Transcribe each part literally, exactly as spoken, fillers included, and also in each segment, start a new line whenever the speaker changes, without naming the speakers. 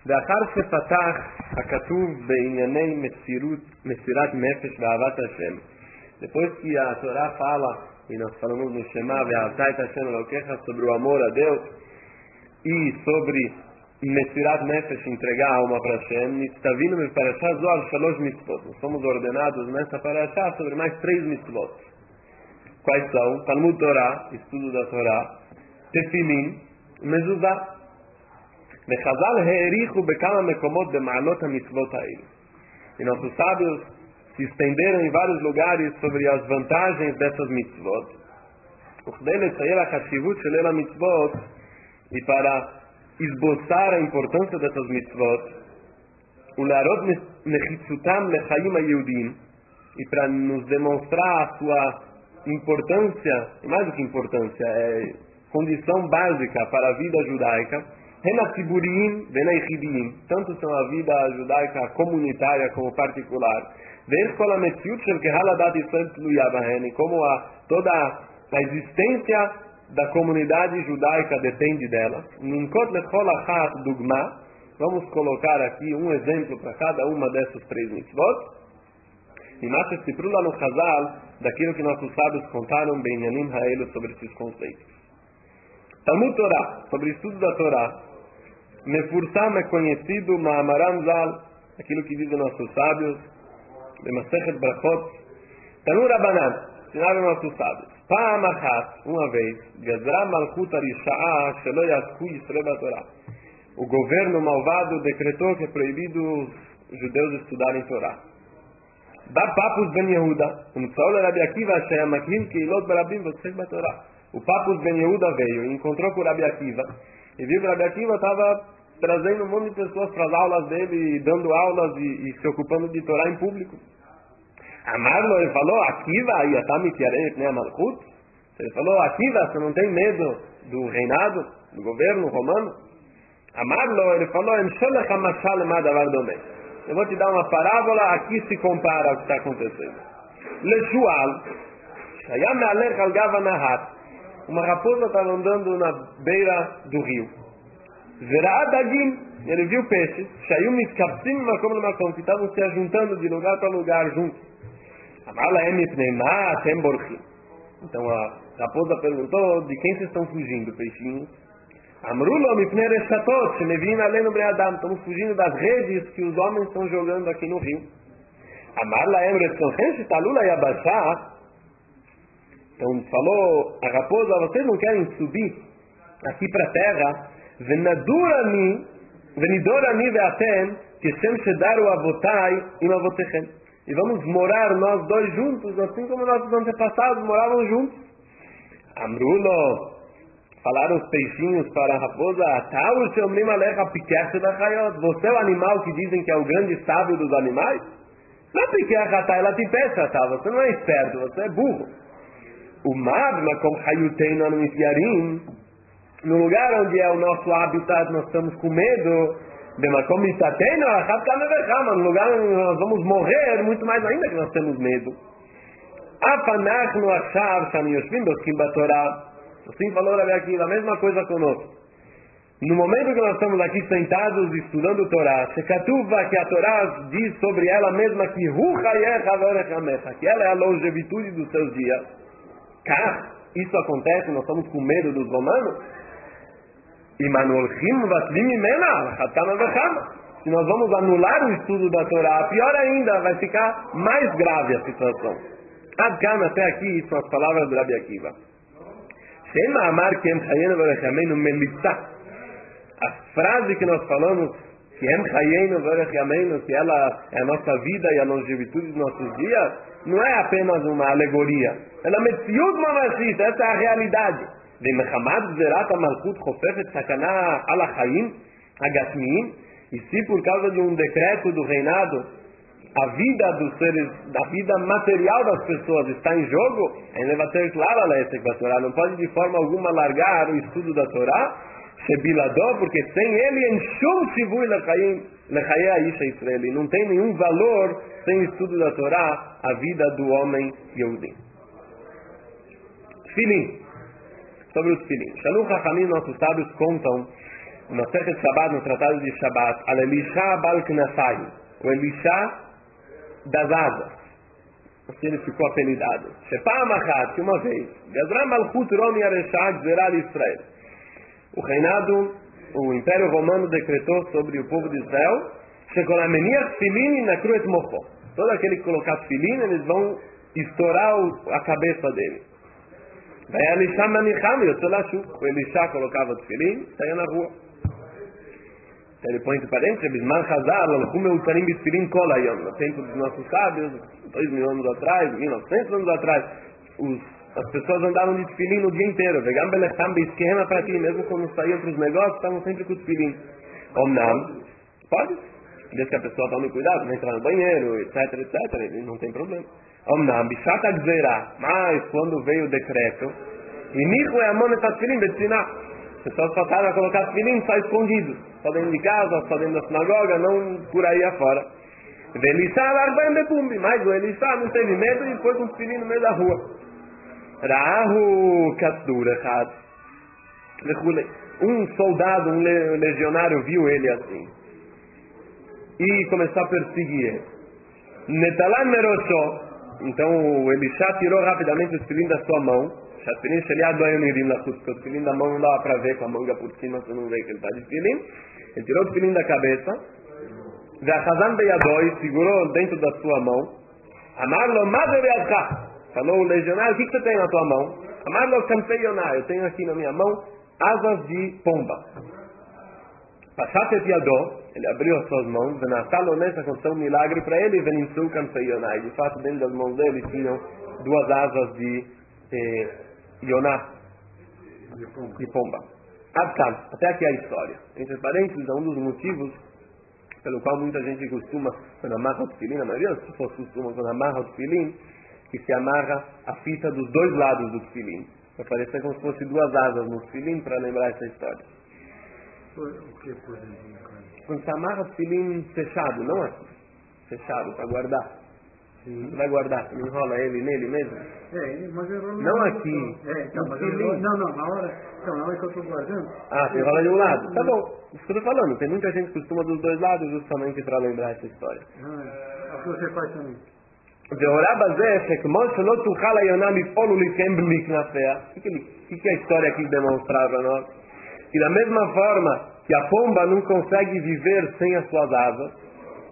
ואחר שפתח הכתוב בענייני מסירות, מסירת נפש ואהבת השם, depois que a Torá fala, e nós falamos no Shema, Ve'ahavta et Hashem Elokecha, sobre o amor a Deus, e sobre Mesirat Nefesh, entregar a alma para Hashem, Nitztavinu me Parashá Zohar Shalosh Mitzvot. Nós somos ordenados nessa Parashá sobre mais três mitzvot. Quais são? Talmud Torá, estudo da Torá, Tefilin, Mezuzah. Mechazal He'erichu Bekama Mekomot Bema'alot HaMitzvot Ha'il. E nossos sábios se estenderam em vários lugares sobre as vantagens dessas mitzvot. Uchdei Letzayer HaChashivut Shel El HaMitzvot, e para esboçar a importância dessas mitzvot, Ularot Nechitzutam Lechaim HaYehudim, e para nos demonstrar a sua importância, e mais do que importância, é condição básica para a vida judaica, Hena Tziburim Vena Yichidim, tanto são a vida judaica comunitária como particular, Ve'ez Kol HaMetziut Shel Kehal Hadat Yisrael Tluya Bahen, e como a, toda a existência da comunidade judaica depende dela. Ninkot Lechol Achat Dugma, vamos colocar aqui um exemplo para cada uma dessas três mitzvot, e Masha Sipru lá no Chazal, daquilo que nossos sábios contaram, Benyanim Ha'elu, sobre esses conceitos. Talmud Torá, sobre o estudo da Torá, Mefursam é conhecido, Ma'amaram Zal, aquilo que dizem nossos sábios, B'Masechet Brachot, Tanu Rabanan, ensinaram nossos sábios. Pa'am achat, uma vez, Gazra Malchut Arisha'a Shelo Yasku Yisrael BaTorá. O governo malvado decretou que é proibido os judeus estudarem Torá. Ba Papus Ben Yehuda, um Tzaul Rabi Akiva Sheya Makrim Keilot Barabim V'Tzech BaTorá. O Papus Ben Yehuda veio e encontrou com o Rabi Akiva, e viu que o Rabi Akiva estava trazendo um monte de pessoas para as aulas dele, dando aulas e, e se ocupando de Torá em público. Amarlo, ele falou, Akiva, Yatam Tiarei Pnei Malchut. Ele falou, Akiva, você não tem medo do reinado, do governo romano? Amarlo, ele falou, Emsholech HaMashal Lema Davar Domeh. Eu vou te dar uma parábola, aqui se compara ao que está acontecendo. Leshual, Shaya Me'alech Al Gav HaNahar. Uma raposa estava andando na beira do rio. Verá Dagim, ele viu peixes, Shayum Mitkapsim Makom Lemakom, que estavam se ajuntando de lugar para lugar juntos. Amala Emipneimá Tem Borchim. Então a raposa perguntou, de quem vocês estão fugindo, peixinhos? Amrulo Mipnei Reshatot, Shemevim Aleinu Bnei Adam, estamos fugindo das redes que os homens estão jogando aqui no rio. Amarla Emret Konchen Shitalula Yabashá. Então falou a raposa, vocês não querem subir aqui para a terra? Venadurani, venidorani ve'atem, Keshem Shedaru Avotai im Avotechem. E vamos morar nós dois juntos, assim como nossos antepassados moravam juntos. Amrulo, falaram os peixinhos para a raposa, Ataur Sheomrim Alecha Pikeach Shedachayot. Você é o animal que dizem que é o grande sábio dos animais? Não é Pikeach Atah, ela te peça, tá? Você não é esperto, você é burro. O mar, como Hayuteinu Anumifyarim, no lugar onde é o nosso habitat, nós estamos com medo, no lugar onde nós vamos morrer, muito mais ainda que nós temos medo. Assim falou Rabi Akiva, a mesma coisa conosco. No momento que nós estamos aqui sentados estudando Torá, que a Torá diz sobre ela mesma que que ela é a longevitude dos seus dias. Cá, isso acontece, nós estamos com medo dos romanos. E Manolchim Vatlim Mena, se nós vamos anular o estudo da Torá, pior ainda, vai ficar mais grave a situação. Adkan, até aqui, são as palavras do Rabi Akiva. Shema Amar Kem Chayenu Verechamenu Melitza. A frase que nós falamos, Kem Chayenu Verechamenu, que ela é a nossa vida e a longevitude dos nossos dias, não é apenas uma alegoria. Ela é Metziut Mamashit, essa é a realidade. Vemechamad Zerat HaMalchut Chofefet Sakana Al HaChaim HaGashmiim. E se por causa de um decreto do reinado, a vida dos seres, a vida material das pessoas está em jogo, ainda vai ter clara a Torá, não pode de forma alguma largar o estudo da Torá, Shebiladó, porque sem ele, em Shum Shivui Lechayei Aisha Israel, não tem nenhum valor sem o estudo da Torá, a vida do homem Yehudim. Tfilim, sobre os Tfilim. Shalu Chachamim, nossos sábios contam no Masechet Shabbat, no Tratado de Shabbat, al Elisha Bal Knasai, o Elisha das asas, assim ele ficou apelidado. Shepam Achat, que uma vez, Gazra Malchut Roni Areshah Gzerah de Israel. O reinado, o Império Romano decretou sobre o povo de Israel, Shekolameniach Filin Nakruet Mocho. Todo aquele que colocar filin, eles vão estourar a cabeça dele. Daí Elisha Manicham, eu o Elisha colocava o filin, saía na rua. Ele põe entre parênteses, Bisman Hazar, Lalchum Eutarim Bisfilin Kol Hayom. No tempo dos nossos sábios, dois mil anos atrás, mil e novecentos anos atrás, os, as pessoas andavam de tefilin no dia inteiro. Vegam Belecham Beisquema para ti, mesmo quando saíam para os negócios, estavam sempre com o tefilin. Omnam, pode? Desde que a pessoa tome cuidado, não entrar no banheiro, etc, etcétera, não tem problema. Omnam, Bishat Agzerah, mas quando veio o decreto, Inichu Eamon et Tefilin Betzinah. As pessoas passaram a colocar tefilin só escondidos, só dentro de casa, só dentro da sinagoga, não por aí afora. Mas o Elisha não teve medo e foi com o tefilin no meio da rua. Rahu Katsur, um soldado, um legionário viu ele assim e começou a perseguir ele. Netalan Merosho, então o Elisha tirou rapidamente o tefilin da sua mão. O tefilin da mão não dava para ver com a manga por cima, você não vê que ele está de tefilin. Ele tirou o tefilin da cabeça, segurou dentro da sua mão. Amarlo, falou o legionário, o que, que você tem na tua mão? Amarlo, campeionar, eu tenho aqui na minha mão asas de pomba. Passate Yadó, ele abriu as suas mãos, Venatalo nessa aconteceu um milagre para ele, e Veninsu campeionar. De fato, dentro das mãos dele tinham duas asas de eh, Yoná e pomba. Adkan, até aqui a história. Entre parênteses, é um dos motivos pelo qual muita gente costuma, quando amarra o tefilin, a maioria das pessoas costuma, quando amarra o tefilin, que se amarra a fita dos dois lados do tefilin. Vai parecer como se fosse duas asas no tefilin para lembrar essa história.
O que, por exemplo?
Quando se amarra o tefilin fechado, não aqui, fechado, para guardar. Sim. Você vai guardar, você enrola ele nele mesmo?
É, mas eu enrolo
não aqui.
É, então, mas eu enrolo, não, não, na hora, então, na hora que eu estou guardando.
Ah, você enrola de um lado. Tá bom, isso que eu estou falando. Tem muita gente que costuma dos dois lados justamente para lembrar essa história.
Ah, o que você faz também? O
que, que, que a história aqui demonstra para nós? Que da mesma forma que a pomba não consegue viver sem as suas asas,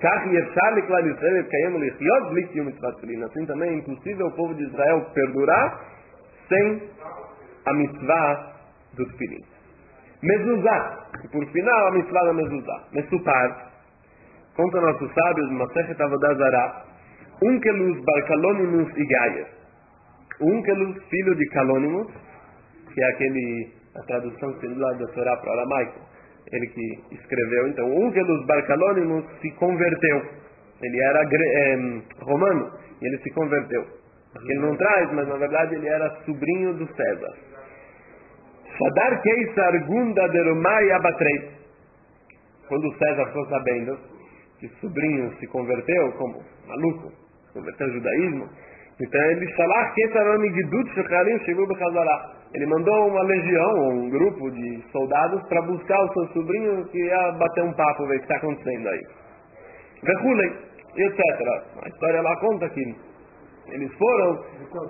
assim também é impossível o povo de Israel perdurar sem a mitzvah do tefilin. Mezuzah, e por final a mitzvah da mezuzah. Mesupar, conta nossos sábios, Masechet Avodah Zarah, Unkelus bar Kalonimus e Gayer. Unkelus, filho de Kalonimus, que é aquele, a tradução que lá da Torá para o aramaico, ele que escreveu. Então, Unkelus bar Kalonimus se converteu. Ele era é, romano e ele se converteu. Ele não traz, mas na verdade ele era sobrinho do César. Shadar Keisar Gunda Deromai Abatrei. Quando o César ficou sabendo que o sobrinho se converteu, como maluco, se converteu ao judaísmo, então ele Shalach Keisar Amigidut Shecharim chegou para Hazará. Ele mandou uma legião, um grupo de soldados, para buscar o seu sobrinho que ia bater um papo, ver o que está acontecendo aí. Vehulei, etcétera. A história lá conta que eles foram.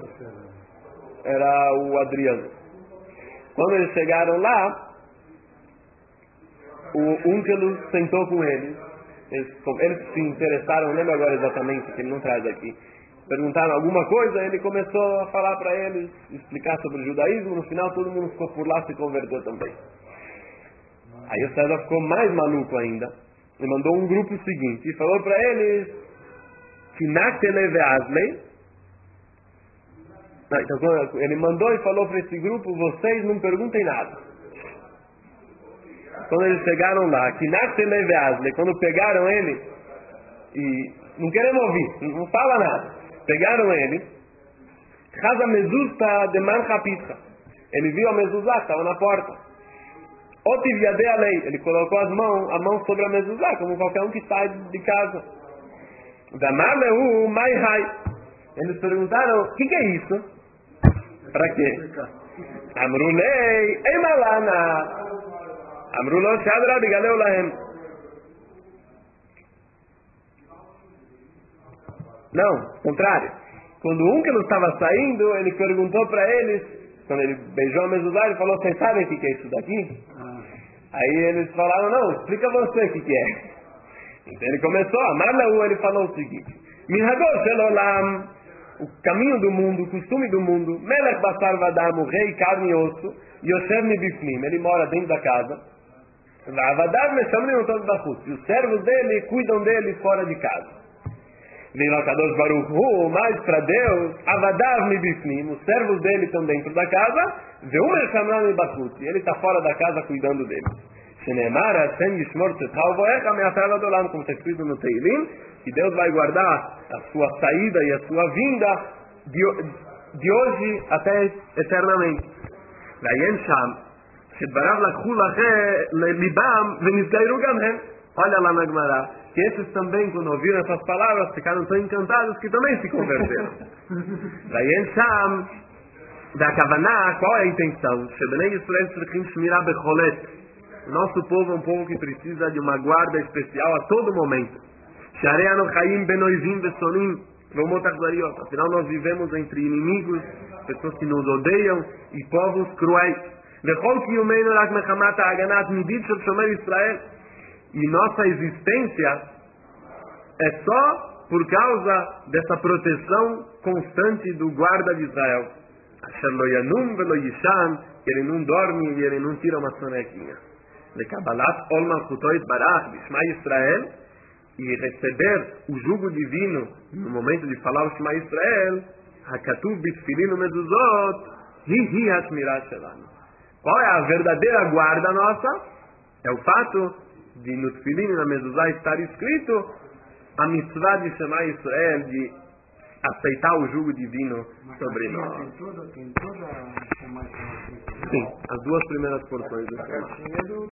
Era o Adriano. Quando eles chegaram lá, o Unkelus sentou com eles. Eles, eles se interessaram, não lembro agora exatamente, que ele não traz aqui. Perguntaram alguma coisa, ele começou a falar para eles, explicar sobre o judaísmo. No final todo mundo ficou por lá, se converteu também. Aí o César ficou mais maluco ainda e mandou um grupo seguinte e falou para eles: não, então, ele mandou e falou para esse grupo: vocês não perguntem nada. Quando eles chegaram lá, quando pegaram ele e não queremos ouvir, não fala nada, pegaram ele, ele viu a mezuzá, estava na porta. Ele colocou as mãos, a mão sobre a mezuzá, como qualquer um que sai de casa. Eles perguntaram: o que, que é isso? Para quê? Amrulei, emalana. אמרו לו שאדרבה יגלהו להם. Não, contrário. Quando um que não estava saindo, ele perguntou para eles, quando ele beijou a mezuzá, ele falou: vocês sabem o que é isso daqui? Ah. Aí eles falaram: não, explica você o que é. Então ele começou, Amar lahu, ele falou o seguinte: Minhagol shel olam, o caminho do mundo, o costume do mundo, Melech basar vadam, o rei, carne e osso, Yoshev mibifnim, ele mora dentro da casa, Vavadav meshamrim todos bachutz, e os servos dele cuidam dele fora de casa. Veio a Kadosh Baruch Hu, mas para Deus, Avadav mibifnim, os servos dele estão dentro da casa, Veum meshamrim mibachutz, e ele está fora da casa cuidando deles. Shenemar Hashem yishmor tzedcha uvoecha me'atar ad olam, como está escrito no Teilim, que Deus vai guardar a sua saída e a sua vinda de, de hoje até eternamente. Vayen sham, shedvarav lakhu libam venizgairu gam hem. Olha lá na Gemara, que esses também, quando ouviram essas palavras, ficaram tão encantados que também se converteram. Vayen sham, da Kavaná, qual é a intenção? Shebenei Yisrael tzrichim shmira becholet. O nosso povo é um povo que precisa de uma guarda especial a todo momento. Afinal, nós vivemos entre inimigos, pessoas que nos odeiam e povos cruéis. E nossa existência é só por causa dessa proteção constante do guarda de Israel. Ele não dorme e ele não tira uma sonequinha. Lekabalat ol malchuto itbarach b'shma Yisrael, e receber o jugo divino no momento de falar o Shema Yisrael, hakatuv b'tfilin umezuzot, hi hi hashmirah shelanu. Qual é a verdadeira guarda nossa? É o fato de no tfilin e na mezuzá estar escrito a mitzvah de Shema Yisrael, de aceitar o jugo divino sobre nós.
Tem toda, tem toda a Shema Yisrael.
Sim, as duas primeiras porções do Shema.